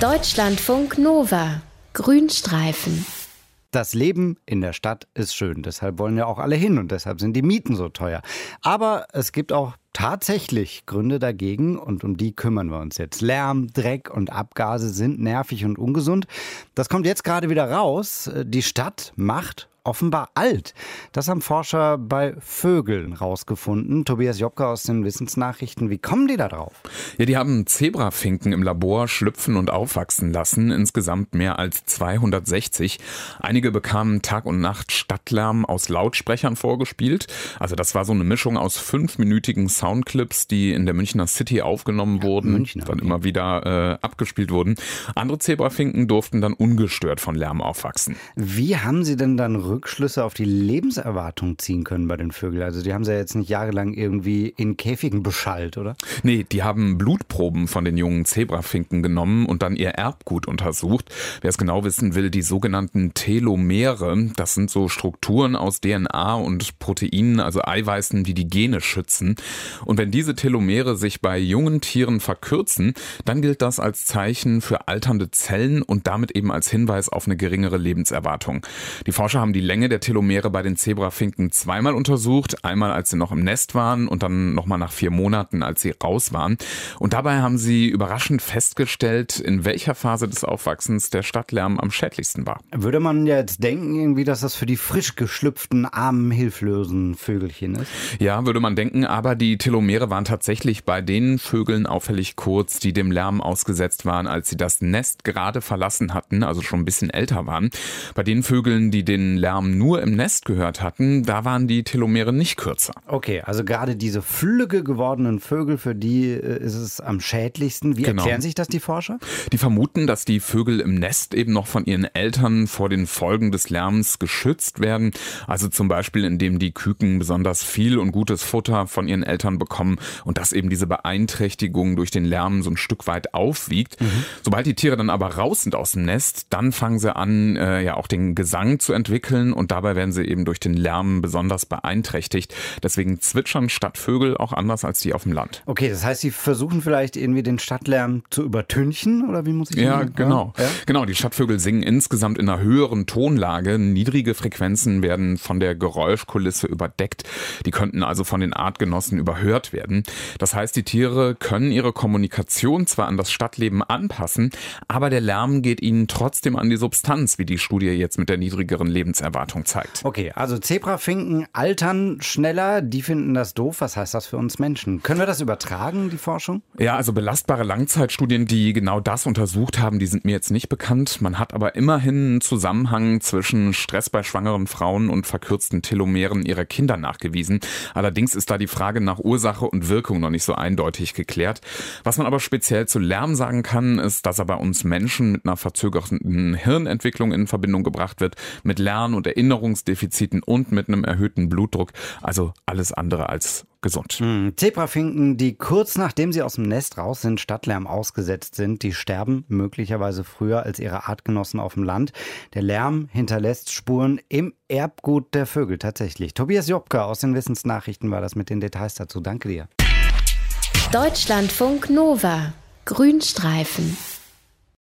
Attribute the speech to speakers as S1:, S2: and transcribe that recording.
S1: Deutschlandfunk Nova. Grünstreifen.
S2: Das Leben in der Stadt ist schön, deshalb wollen ja auch alle hin und deshalb sind die Mieten so teuer. Aber es gibt auch tatsächlich Gründe dagegen und um die kümmern wir uns jetzt. Lärm, Dreck und Abgase sind nervig und ungesund. Das kommt jetzt gerade wieder raus. Die Stadt macht offenbar alt. Das haben Forscher bei Vögeln rausgefunden. Tobias Jobka aus den Wissensnachrichten. Wie kommen die da drauf?
S3: Ja, die haben Zebrafinken im Labor schlüpfen und aufwachsen lassen. Insgesamt mehr als 260. Einige bekamen Tag und Nacht Stadtlärm aus Lautsprechern vorgespielt. Also das war so eine Mischung aus 5-minütigen Soundclips, die in der Münchner City aufgenommen wurden, dann immer wieder abgespielt wurden. Andere Zebrafinken durften dann ungestört von Lärm aufwachsen.
S2: Wie haben sie denn dann Rückschlüsse auf die Lebenserwartung ziehen können bei den Vögeln? Also die haben sie ja jetzt nicht jahrelang irgendwie in Käfigen beschallt, oder?
S3: Nee, die haben Blutproben von den jungen Zebrafinken genommen und dann ihr Erbgut untersucht. Wer es genau wissen will, die sogenannten Telomere, das sind so Strukturen aus DNA und Proteinen, also Eiweißen, die die Gene schützen. Und wenn diese Telomere sich bei jungen Tieren verkürzen, dann gilt das als Zeichen für alternde Zellen und damit eben als Hinweis auf eine geringere Lebenserwartung. Die Forscher haben die Länge der Telomere bei den Zebrafinken zweimal untersucht. Einmal, als sie noch im Nest waren und dann nochmal nach 4 Monaten, als sie raus waren. Und dabei haben sie überraschend festgestellt, in welcher Phase des Aufwachsens der Stadtlärm am schädlichsten war.
S2: Würde man ja jetzt denken, irgendwie, dass das für die frisch geschlüpften, armen, hilflosen Vögelchen ist?
S3: Ja, würde man denken, aber die Telomere waren tatsächlich bei den Vögeln auffällig kurz, die dem Lärm ausgesetzt waren, als sie das Nest gerade verlassen hatten, also schon ein bisschen älter waren. Bei den Vögeln, die den Lärm nur im Nest gehört hatten, da waren die Telomere nicht kürzer.
S2: Okay, also gerade diese flügge gewordenen Vögel, für die ist es am schädlichsten. Wie erklären sich das die Forscher?
S3: Die vermuten, dass die Vögel im Nest eben noch von ihren Eltern vor den Folgen des Lärms geschützt werden. Also zum Beispiel, indem die Küken besonders viel und gutes Futter von ihren Eltern bekommen und dass eben diese Beeinträchtigung durch den Lärm so ein Stück weit aufwiegt. Sobald die Tiere dann aber raus sind aus dem Nest, dann fangen sie an, auch den Gesang zu entwickeln und dabei werden sie eben durch den Lärm besonders beeinträchtigt. Deswegen zwitschern Stadtvögel auch anders als die auf dem Land.
S2: Okay, das heißt, sie versuchen vielleicht irgendwie den Stadtlärm zu übertünchen oder wie muss ich das sagen?
S3: Genau.
S2: Ja?
S3: Genau, die Stadtvögel singen insgesamt in einer höheren Tonlage. Niedrige Frequenzen werden von der Geräuschkulisse überdeckt. Die könnten also von den Artgenossen überhört werden. Das heißt, die Tiere können ihre Kommunikation zwar an das Stadtleben anpassen, aber der Lärm geht ihnen trotzdem an die Substanz, wie die Studie jetzt mit der niedrigeren Lebenserwartung zeigt.
S2: Okay, also Zebrafinken altern schneller, die finden das doof. Was heißt das für uns Menschen? Können wir das übertragen, die Forschung?
S3: Ja, also belastbare Langzeitstudien, die genau das untersucht haben, die sind mir jetzt nicht bekannt. Man hat aber immerhin einen Zusammenhang zwischen Stress bei schwangeren Frauen und verkürzten Telomeren ihrer Kinder nachgewiesen. Allerdings ist da die Frage nach Ursache und Wirkung noch nicht so eindeutig geklärt. Was man aber speziell zu Lärm sagen kann, ist, dass er bei uns Menschen mit einer verzögerten Hirnentwicklung in Verbindung gebracht wird, mit Lern- und Erinnerungsdefiziten und mit einem erhöhten Blutdruck. Also alles andere als gesund.
S2: Zebrafinken, die kurz nachdem sie aus dem Nest raus sind, Stadtlärm ausgesetzt sind, die sterben möglicherweise früher als ihre Artgenossen auf dem Land. Der Lärm hinterlässt Spuren im Erbgut der Vögel tatsächlich. Tobias Jobka aus den Wissensnachrichten war das mit den Details dazu. Danke dir.
S1: Deutschlandfunk Nova. Grünstreifen.